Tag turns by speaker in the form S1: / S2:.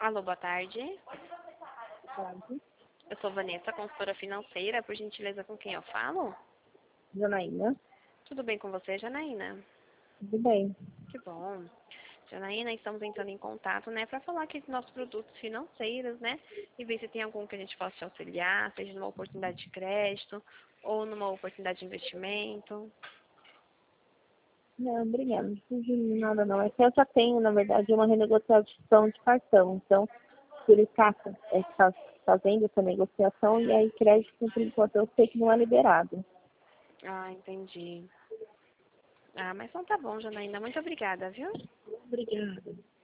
S1: Alô, boa tarde.
S2: Tarde.
S1: Eu sou Vanessa, consultora financeira. Por gentileza, com quem eu falo?
S2: Janaína.
S1: Tudo bem com você, Janaína?
S2: Tudo bem.
S1: Que bom. Janaína, estamos entrando em contato, né, para falar aqui dos nossos produtos financeiros, né, e ver se tem algum que a gente possa te auxiliar, seja numa oportunidade de crédito ou numa oportunidade de investimento.
S2: Não, obrigada. Não preciso de nada não. É que eu já tenho, na verdade, uma renegociação de cartão. Então, por estar fazendo essa negociação e aí crédito, por enquanto, eu sei que não é liberado.
S1: Ah, entendi. Ah, mas então tá bom, Janaína. Muito obrigada, viu?
S2: Obrigada.